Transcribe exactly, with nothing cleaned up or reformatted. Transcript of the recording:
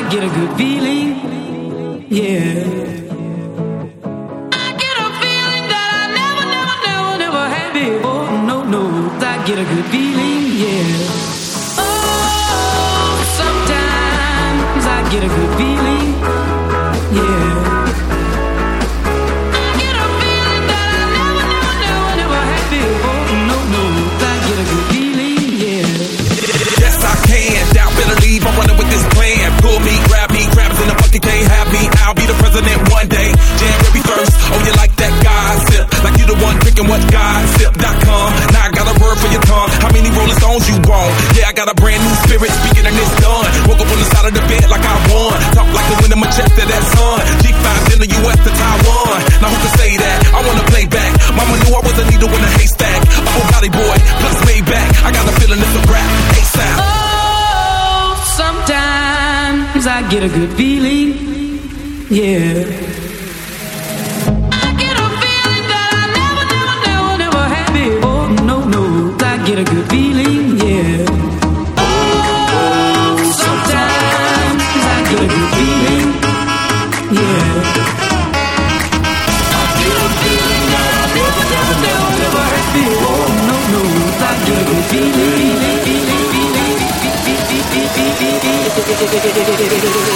get a good feeling, yeah. I get a feeling that I never, never, never, never had before. No, no, I get a good feeling, yeah. Oh, sometimes I get a good feeling, yeah. I get a feeling that I never, never, never, never had before. No, no, I get a good feeling, yeah. Yes, I can. Doubt, better leave. I'm running with this plan. Pull me, grab me, crabs in the bucket can't have me. I'll be the president one day. January first. Oh, you like that gossip? Like you the one picking what gossip dot com. Now I got a word for your tongue. How many Rolling Stones you want? Yeah, I got a brand new spirit speaking and it's done. Woke up on the side of the bed like I won. Talk like the wind in my chest to that sun. G five in the U S to Taiwan. Now who can say that? I wanna play back. Mama knew I was a needle in a haystack. A full body boy, plus made back. I got a feeling it's a rap. ASAP. Oh, sometimes I get a good feeling, yeah. I get a feeling that I never, never, never, never had before. No, no, I get a good feeling, yeah. Oh, sometimes I get a good feeling, yeah. I get a feeling that I never, never, never, never had before. No, no, I get a good feeling, feeling, feeling, feeling, feeling, feeling, feeling, feeling, feeling.